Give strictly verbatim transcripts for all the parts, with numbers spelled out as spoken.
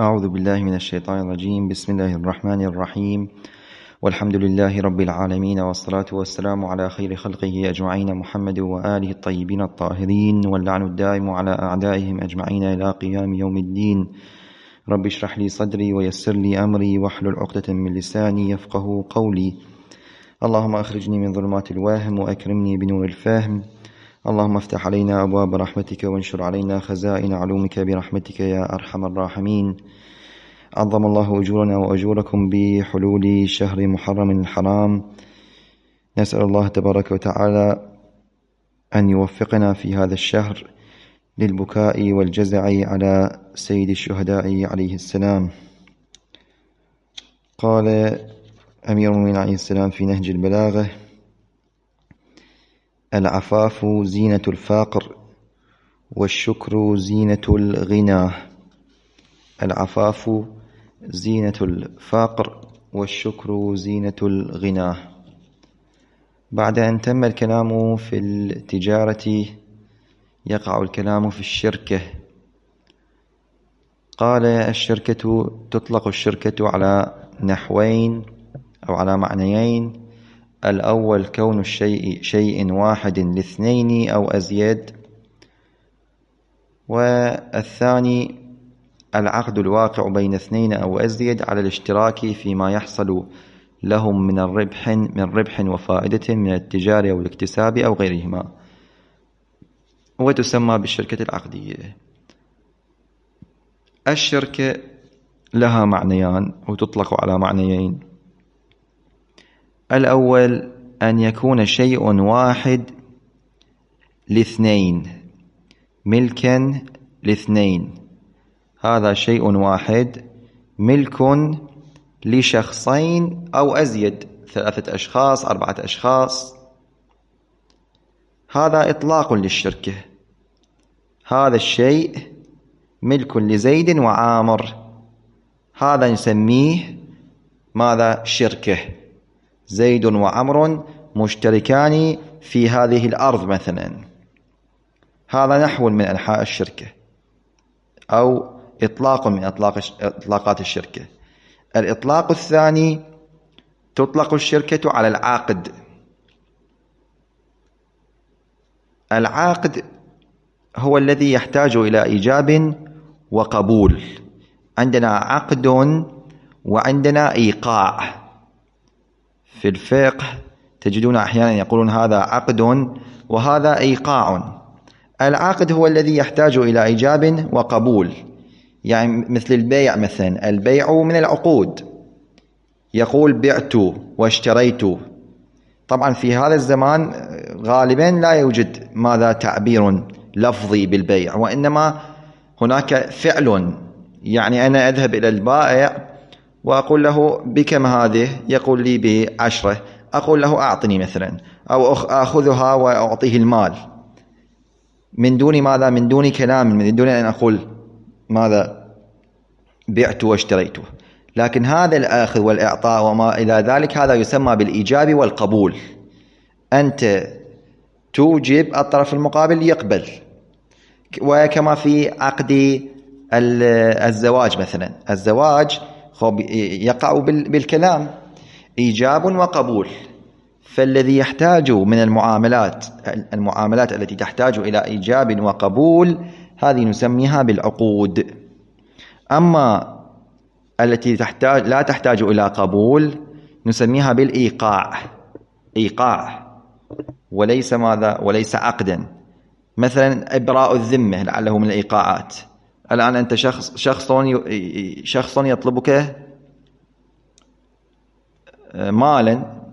أعوذ بالله من الشيطان الرجيم. بسم الله الرحمن الرحيم، والحمد لله رب العالمين، والصلاة والسلام على خير خلقه أجمعين محمد وآله الطيبين الطاهرين، واللعن الدائم على أعدائهم أجمعين إلى قيام يوم الدين. رب اشرح لي صدري ويسر لي أمري واحلل عقدة من لساني يفقه قولي. اللهم أخرجني من ظلمات الوهم وأكرمني بنور الفهم. اللهم افتح علينا أبواب رحمتك وانشر علينا خزائن علومك برحمتك يا أرحم الراحمين. عظم الله أجورنا وأجوركم بحلول شهر محرم الحرام. نسأل الله تبارك وتعالى أن يوفقنا في هذا الشهر للبكاء والجزع على سيد الشهداء عليه السلام. قال أمير المؤمنين عليه السلام في نهج البلاغة: العفاف زينة الفقر والشكر زينة الغنى. العفاف زينة الفقر والشكر زينة الغنى. بعد أن تم الكلام في التجارة يقع الكلام في الشركة. قال: الشركة تطلق الشركة على نحوين أو على معنيين: الأول كون الشيء شيء واحد لاثنين أو أزيد، والثاني العقد الواقع بين اثنين أو أزيد على الاشتراك فيما يحصل لهم من الربح من ربح وفائدة من التجارة والاكتساب أو غيرهما، وتسمى بالشركة العقدية. الشركة لها معنيان وتطلق على معنيين: الأول أن يكون شيء واحد لاثنين، ملكا لاثنين. هذا شيء واحد ملك لشخصين أو أزيد، ثلاثة أشخاص، أربعة أشخاص. هذا إطلاق للشركة. هذا الشيء ملك لزيد وعامر، هذا نسميه ماذا؟ شركة. زيد وعمر مشتركان في هذه الأرض مثلا، هذا نحو من أنحاء الشركة أو إطلاق من إطلاق إطلاقات الشركة. الإطلاق الثاني: تطلق الشركة على العقد. العقد هو الذي يحتاج إلى إيجاب وقبول. عندنا عقد وعندنا إيقاع. في الفقه تجدون أحيانا يقولون هذا عقد وهذا إيقاع. العقد هو الذي يحتاج إلى إيجاب وقبول، يعني مثل البيع مثلا. البيع من العقود، يقول بعت واشتريت. طبعا في هذا الزمان غالبا لا يوجد ماذا تعبير لفظي بالبيع، وإنما هناك فعل. يعني أنا أذهب إلى البائع وأقول له بكم هذه؟ يقول لي بعشرة. أقول له أعطني مثلا، أو أخذها وأعطيه المال من دون ماذا؟ من دون كلام، من دون أن أقول ماذا؟ بعت واشتريته. لكن هذا الأخذ والإعطاء وما إلى ذلك هذا يسمى بالإيجاب والقبول. أنت توجب، الطرف المقابل يقبل. وكما في عقد الزواج مثلا، الزواج يقع بالكلام، إيجاب وقبول. فالذي يحتاج من المعاملات المعاملات التي تحتاج إلى إيجاب وقبول هذه نسميها بالعقود. أما التي تحتاج لا تحتاج إلى قبول نسميها بالإيقاع. إيقاع وليس ماذا؟ وليس عقدا. مثلا إبراء الذمة لعله من الإيقاعات. الآن أنت شخص شخص شخص يطلبك مالا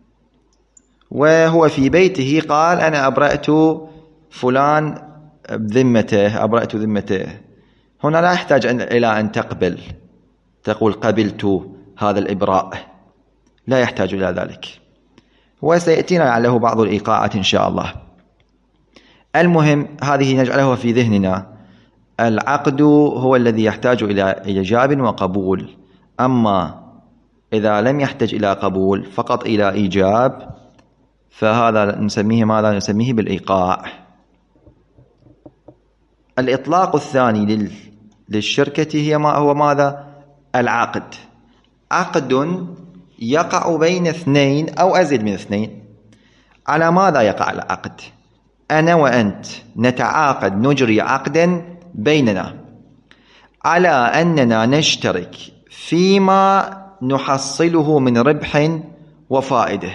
وهو في بيته، قال أنا أبرأت فلان بذمته، أبرأت ذمته. هنا لا يحتاج إلى أن تقبل، تقول قبلت هذا الإبراء، لا يحتاج إلى ذلك. وسيأتينا لعله بعض الإيقاعات إن شاء الله. المهم هذه نجعله في ذهننا. العقد هو الذي يحتاج إلى إيجاب وقبول. أما إذا لم يحتاج إلى قبول فقط إلى إيجاب فهذا نسميه ماذا؟ نسميه بالإيقاع. الإطلاق الثاني للشركة هي ما هو ماذا؟ العقد. عقد يقع بين اثنين أو أزيد من اثنين. على ماذا يقع العقد؟ أنا وأنت نتعاقد، نجري عقدا بيننا على أننا نشترك فيما نحصله من ربح وفائدة.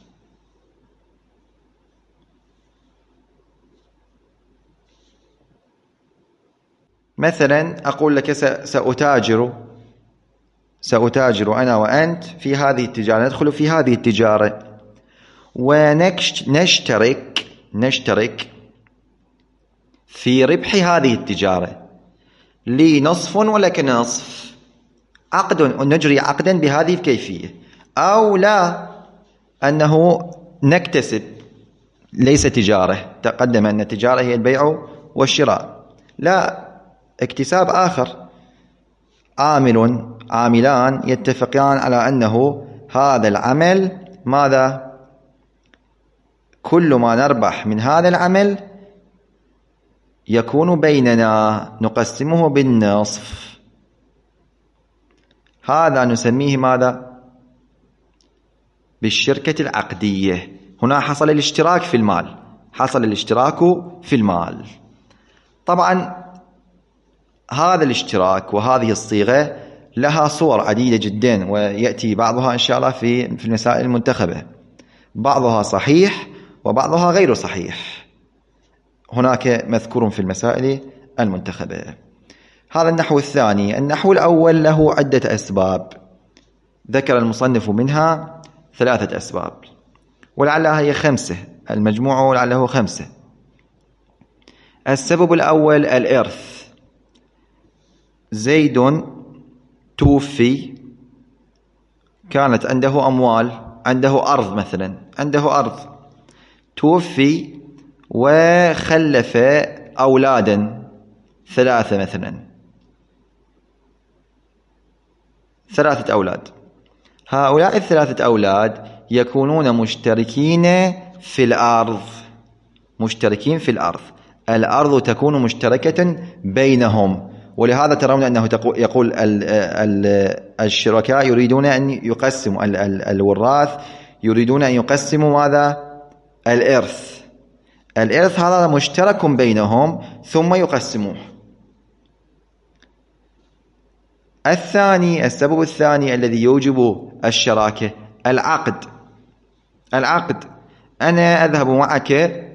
مثلا أقول لك سأتاجر سأتاجر أنا وأنت في هذه التجارة، ندخل في هذه التجارة ونشترك نشترك في ربح هذه التجارة، لي نصف ولك نصف. عقد، نجري عقدا بهذه الكيفية. أو لا، أنه نكتسب، ليس تجارة، تقدم أن التجارة هي البيع والشراء، لا، اكتساب آخر. عامل عاملان يتفقان على أنه هذا العمل ماذا؟ كل ما نربح من هذا العمل يكون بيننا، نقسمه بالنصف. هذا نسميه ماذا؟ بالشركة العقدية. هنا حصل الاشتراك في المال، حصل الاشتراك في المال. طبعا هذا الاشتراك وهذه الصيغة لها صور عديدة جدا، ويأتي بعضها إن شاء الله في في المسائل المنتخبة. بعضها صحيح وبعضها غير صحيح، هناك مذكور في المسائل المنتخبة. هذا النحو الثاني. النحو الأول له عدة أسباب، ذكر المصنف منها ثلاثة أسباب، ولعلها هي خمسة، المجموع لعله خمسة. السبب الأول الإرث. زيد توفي، كانت عنده أموال، عنده أرض مثلا، عنده أرض، توفي وخلف أولادا ثلاثة مثلا، ثلاثة أولاد. هؤلاء الثلاثة أولاد يكونون مشتركين في الأرض، مشتركين في الأرض. الأرض تكون مشتركة بينهم، ولهذا ترون أنه يقول الشركاء يريدون أن يقسموا، الوراث يريدون أن يقسموا ماذا؟ الإرث. الإرث هذا مشترك بينهم ثم يقسموه. الثاني، السبب الثاني الذي يوجب الشراكة العقد. العقد، أنا أذهب معك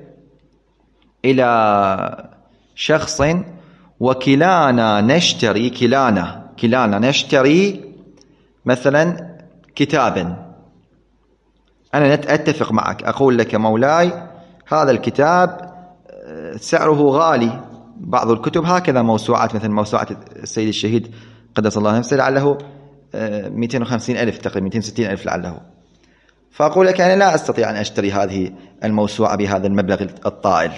إلى شخص وكلانا نشتري كلانا كلانا نشتري مثلا كتابا. أنا أتفق معك، أقول لك مولاي هذا الكتاب سعره غالي. بعض الكتب هكذا موسوعات، مثل موسوعة السيد الشهيد قدس الله نفسه لعله مئتين وخمسين ألف تقريبا، مئتين وستين ألف لعله. فأقول لك أنا لا أستطيع أن أشتري هذه الموسوعة بهذا المبلغ الطائل،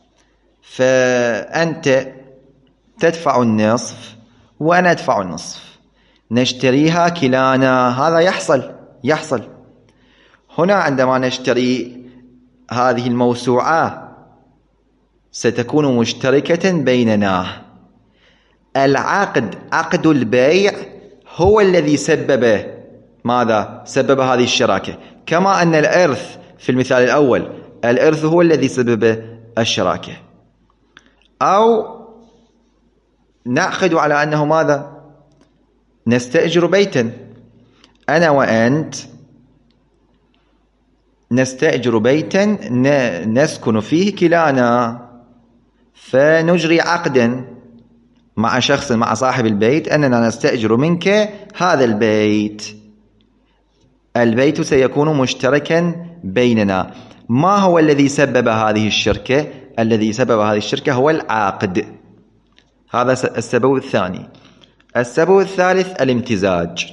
فأنت تدفع النصف وأنا أدفع النصف، نشتريها كلانا. هذا يحصل يحصل هنا عندما نشتري هذه الموسوعة ستكون مشتركة بيننا. العقد، عقد البيع هو الذي سبب ماذا؟ سبب هذه الشراكة. كما أن الإرث في المثال الأول، الإرث هو الذي سبب الشراكة. أو نأخذ على أنه ماذا؟ نستأجر بيتا، أنا وأنت نستأجر بيتا نسكن فيه كلانا، فنجري عقدا مع شخص، مع صاحب البيت، أننا نستأجر منك هذا البيت. البيت سيكون مشتركا بيننا. ما هو الذي سبب هذه الشركة؟ الذي سبب هذه الشركة هو العقد. هذا السبب الثاني. السبب الثالث الامتزاج.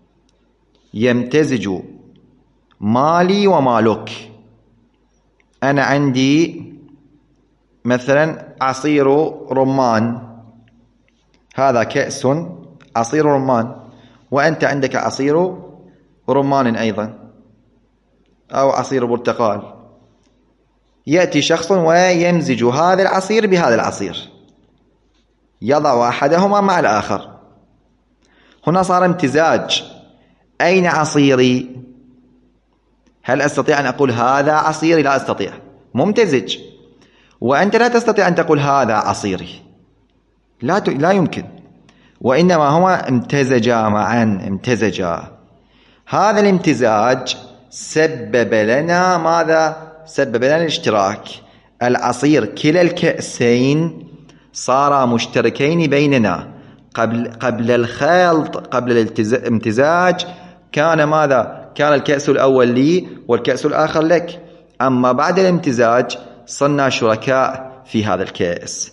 يمتزج مالي ومالك. أنا عندي مثلا عصير رمان، هذا كأس عصير رمان، وأنت عندك عصير رمان أيضا، أو عصير برتقال. يأتي شخص ويمزج هذا العصير بهذا العصير، يضع أحدهما مع الآخر. هنا صار امتزاج. أين عصيري؟ هل أستطيع أن أقول هذا عصيري؟ لا أستطيع، ممتزج. وأنت لا تستطيع أن تقول هذا عصيري، لا ت... لا يمكن. وإنما هو امتزجا معا، امتزجا. هذا الامتزاج سبب لنا ماذا؟ سبب لنا الاشتراك. العصير كلا الكأسين صارا مشتركين بيننا. قبل قبل الخلط، قبل الامتزاج كان ماذا؟ كان الكأس الأول لي والكأس الآخر لك. أما بعد الامتزاج صرنا شركاء في هذا الكأس.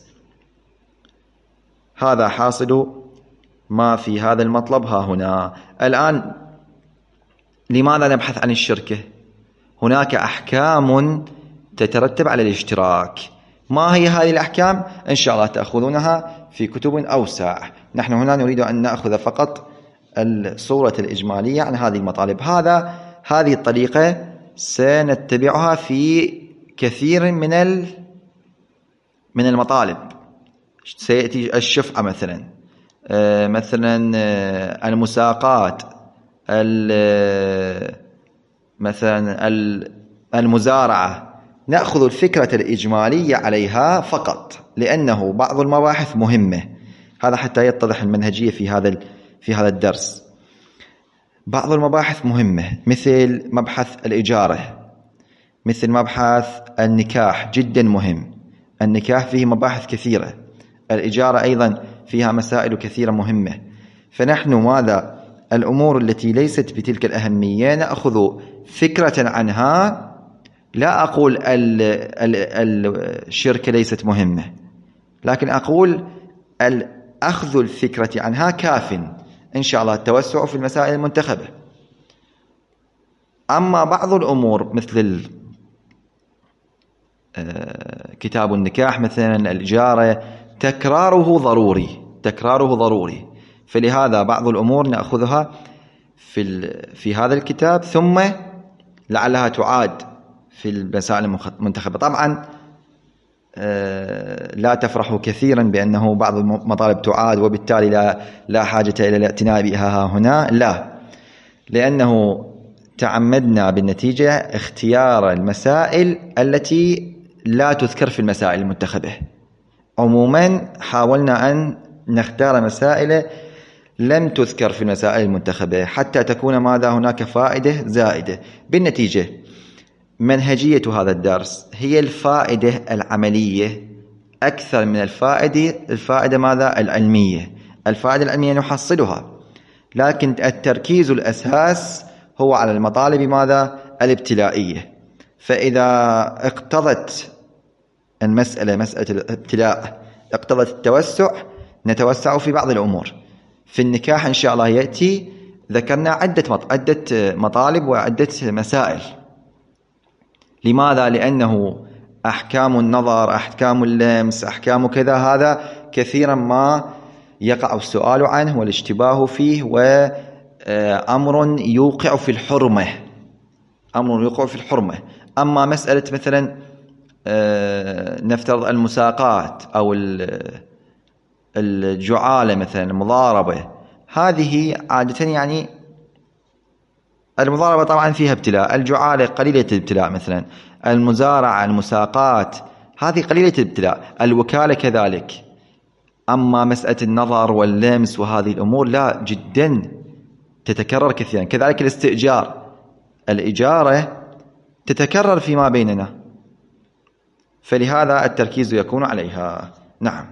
هذا حاصل ما في هذا المطلب ها هنا. الآن لماذا نبحث عن الشركة؟ هناك أحكام تترتب على الاشتراك. ما هي هذه الأحكام؟ إن شاء الله تأخذونها في كتب أوسع. نحن هنا نريد أن نأخذ فقط الصورة الإجمالية عن هذه المطالب. هذا هذه الطريقة سنتبعها في كثير من من المطالب. سيأتي الشفعة مثلا، مثلا المساقات، مثلا المزارعة. نأخذ الفكرة الإجمالية عليها فقط، لأنه بعض المباحث مهمة. هذا حتى يتضح المنهجية في هذا في هذا الدرس. بعض المباحث مهمة، مثل مبحث الإجارة، مثل مبحث النكاح، جدا مهم. النكاح فيه مباحث كثيرة، الإجارة أيضا فيها مسائل كثيرة مهمة. فنحن ماذا؟ الأمور التي ليست بتلك الأهمية نأخذ فكرة عنها. لا أقول الشركة ليست مهمة، لكن أقول أخذ الفكرة عنها كاف إن شاء الله التوسع في المسائل المنتخبة. أما بعض الأمور مثل كتاب النكاح مثلا، الإجارة، تكراره ضروري، تكراره ضروري. فلهذا بعض الأمور نأخذها في في هذا الكتاب، ثم لعلها تعاد في المسائل المنتخبة. طبعا لا تفرحوا كثيرا بأنه بعض المطالب تعاد وبالتالي لا لا حاجة إلى الاعتناء بها هنا، لا، لأنه تعمدنا بالنتيجة اختيار المسائل التي لا تذكر في المسائل المنتخبة. عموما حاولنا أن نختار مسائل لم تذكر في المسائل المنتخبة حتى تكون ماذا؟ هناك فائدة زائدة. بالنتيجة منهجية هذا الدرس هي الفائدة العملية أكثر من الفائدة الفائدة ماذا؟ العلمية. الفائدة العلمية نحصلها، لكن التركيز الأساس هو على المطالب ماذا؟ الابتلائية. فإذا اقتضت المسألة مسألة الابتلاء اقتضت التوسع، نتوسع في بعض الأمور. في النكاح إن شاء الله يأتي ذكرنا عدة عدة مطالب وعدة مسائل. لماذا؟ لأنه أحكام النظر، أحكام اللمس، أحكام كذا، هذا كثيرا ما يقع السؤال عنه والاشتباه فيه، وأمر يوقع في الحرمة، أمر يوقع في الحرمة. أما مسألة مثلا نفترض المساقات أو الجعالة مثلا، المضاربة، هذه عادة يعني المضاربة طبعا فيها ابتلاء، الجعالة قليلة الابتلاء، مثلا المزارعة، المساقات، هذه قليلة الابتلاء، الوكالة كذلك. أما مسألة النظر واللمس وهذه الأمور لا، جدا تتكرر كثيرا. كذلك الاستئجار، الإجارة تتكرر فيما بيننا، فلهذا التركيز يكون عليها. نعم.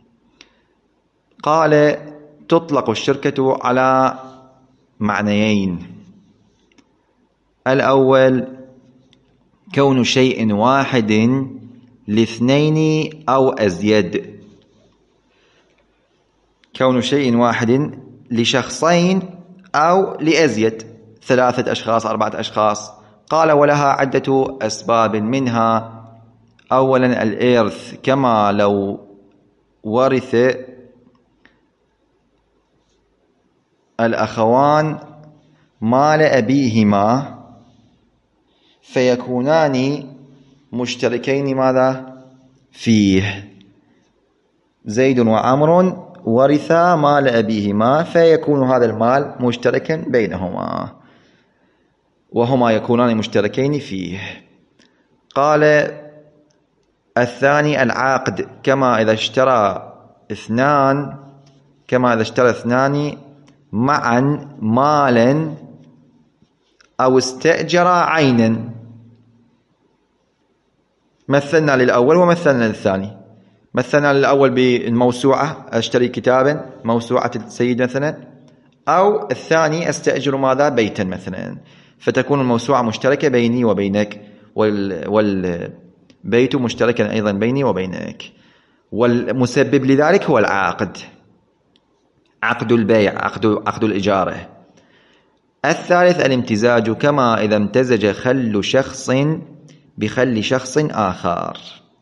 قال تطلق الشركة على معنيين. الأول كون شيء واحد لاثنين أو أزيد، كون شيء واحد لشخصين أو لأزيد، ثلاثة أشخاص، أربعة أشخاص. قال ولها عدة أسباب، منها أولا الإرث، كما لو ورث الأخوان مال أبيهما فيكونان مشتركين ماذا؟ فيه. زيد وعمر ورثا مال أبيهما، فيكون هذا المال مشتركا بينهما وهما يكونان مشتركين فيه. قال الثاني العقد، كما إذا اشترى اثنان كما إذا اشترى اثنان معا مالا أو استأجر عينا. مثلنا للأول ومثلنا للثاني. مثلنا للأول بالموسوعة، أشتري كتابا موسوعة السيد مثلا، أو الثاني أستأجر ماذا بيتا مثلا، فتكون الموسوعة مشتركة بيني وبينك، والبيت مشتركا أيضا بيني وبينك، والمسبب لذلك هو العقد، عقد البيع، عقد, عقد الإجارة. الثالث الامتزاج، كما إذا امتزج خل شخص بخل شخص آخر.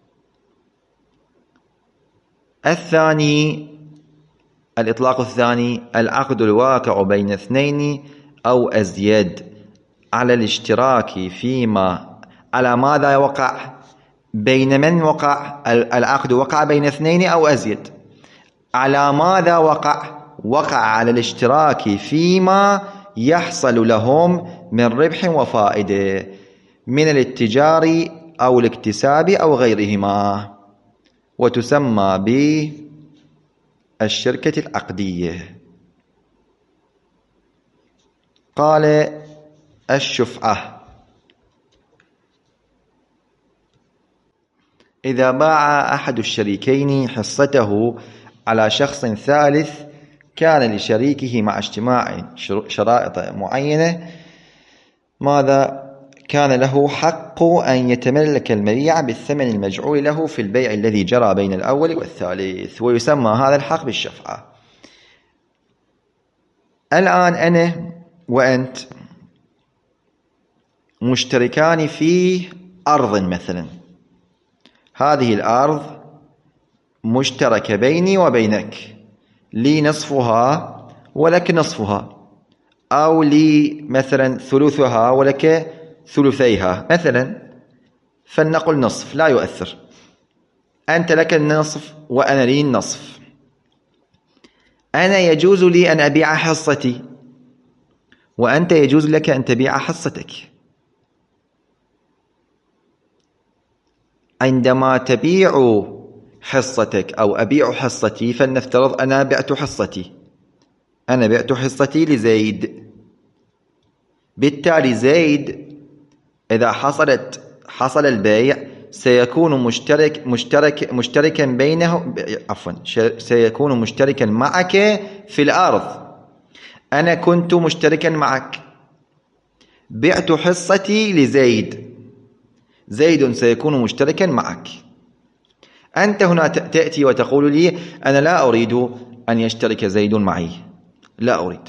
الثاني الإطلاق الثاني العقد الواقع بين اثنين أو أزيد على الاشتراك فيما، على ماذا وقع؟ بين من وقع؟ العقد وقع بين اثنين أو أزيد. على ماذا وقع؟ وقع على الاشتراك فيما يحصل لهم من ربح وفائدة من الاتجار أو الاكتساب أو غيرهما، وتسمى بالشركة العقدية. قال الشفعة، إذا باع أحد الشريكين حصته على شخص ثالث، كان لشريكه مع اجتماع شرائط معينة ماذا؟ كان له حق أن يتملك المبيع بالثمن المجعول له في البيع الذي جرى بين الأول والثالث، ويسمى هذا الحق بالشفعة. الآن أنا وأنت مشتركان في أرض مثلا، هذه الأرض مشتركة بيني وبينك، لي نصفها ولك نصفها، أو لي مثلا ثلثها ولك ثلثيها مثلا، فلنقل نصف لا يؤثر، أنت لك النصف وأنا لي النصف. أنا يجوز لي أن أبيع حصتي، وأنت يجوز لك أن تبيع حصتك. عندما تبيع حصتك أو أبيع حصتي، فلنفترض أنا بعت حصتي، أنا بعت حصتي لزيد، بالتالي زيد إذا حصلت حصل البيع سيكون مشترك مشترك مشتركا بينه عفوا سيكون مشتركا معك في الأرض. أنا كنت مشتركا معك، بعت حصتي لزيد، زيد سيكون مشتركا معك. أنت هنا تأتي وتقول لي أنا لا أريد أن يشترك زيد معي، لا أريد.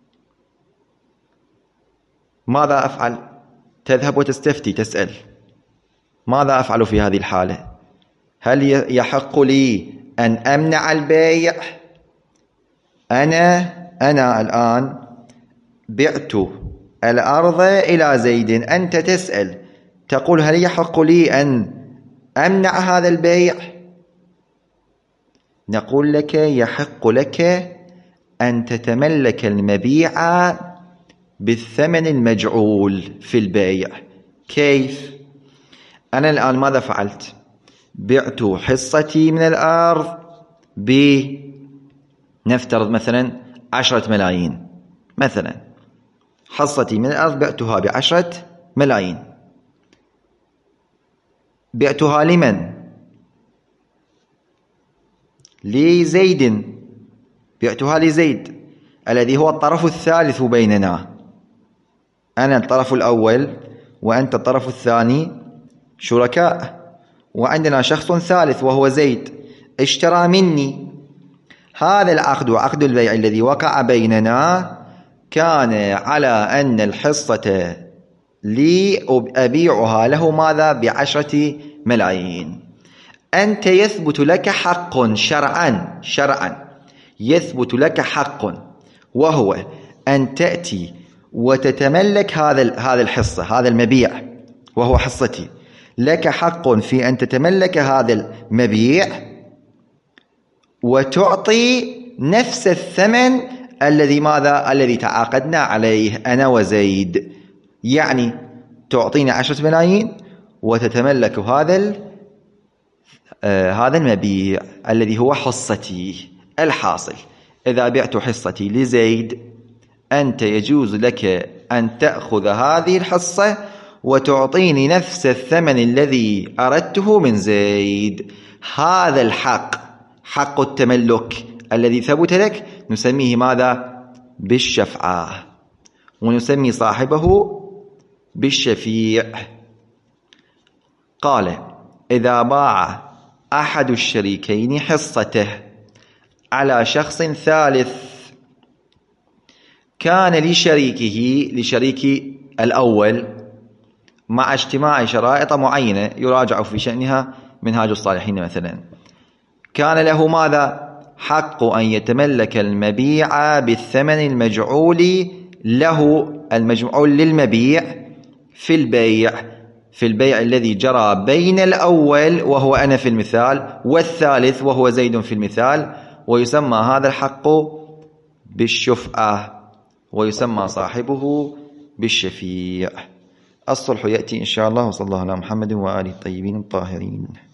ماذا أفعل؟ تذهب وتستفتي، تسأل ماذا أفعل في هذه الحالة؟ هل يحق لي أن أمنع البيع؟ أنا أنا الآن بعت الأرض إلى زيد، أنت تسأل تقول هل يحق لي أن أمنع هذا البيع؟ نقول لك يحق لك أن تتملك المبيع بالثمن المجعول في البيع. كيف؟ أنا الآن ماذا فعلت؟ بعت حصتي من الأرض بنفترض مثلا عشرة ملايين، مثلا حصتي من الأرض بعتها بعشرة ملايين. بعتها لمن؟ لزيد، بعتها لزيد الذي هو الطرف الثالث بيننا. أنا الطرف الأول وأنت الطرف الثاني شركاء، وعندنا شخص ثالث وهو زيد اشترى مني. هذا العقد، عقد البيع الذي وقع بيننا، كان على أن الحصة لي أبيعها له ماذا؟ بعشرة ملايين. أنت يثبت لك حق شرعا شرعا يثبت لك حق، وهو أن تأتي وتتملك هذا هذا الحصة، هذا المبيع وهو حصتي. لك حق في أن تتملك هذا المبيع وتعطي نفس الثمن الذي ماذا؟ الذي تعاقدنا عليه أنا وزيد. يعني تعطيني عشرة ملايين وتتملك هذا آه هذا المبيع الذي هو حصتي. الحاصل إذا بعت حصتي لزيد أنت يجوز لك أن تأخذ هذه الحصة وتعطيني نفس الثمن الذي أردته من زيد. هذا الحق، حق التملك الذي ثبت لك، نسميه ماذا؟ بالشفعة، ونسمي صاحبه بالشفيع. قال: إذا باع أحد الشريكين حصته على شخص ثالث كان لشريكه لشريك الأول مع اجتماع شرائط معينة يراجع في شأنها منهاج الصالحين مثلا، كان له ماذا؟ حق أن يتملك المبيع بالثمن المجعول له، المجعول للمبيع في البيع في البيع الذي جرى بين الأول وهو أنا في المثال والثالث وهو زيد في المثال، ويسمى هذا الحق بالشفعة، ويسمى صاحبه بالشفيع. الصلح يأتي إن شاء الله. وصلى الله على محمد وآله الطيبين الطاهرين.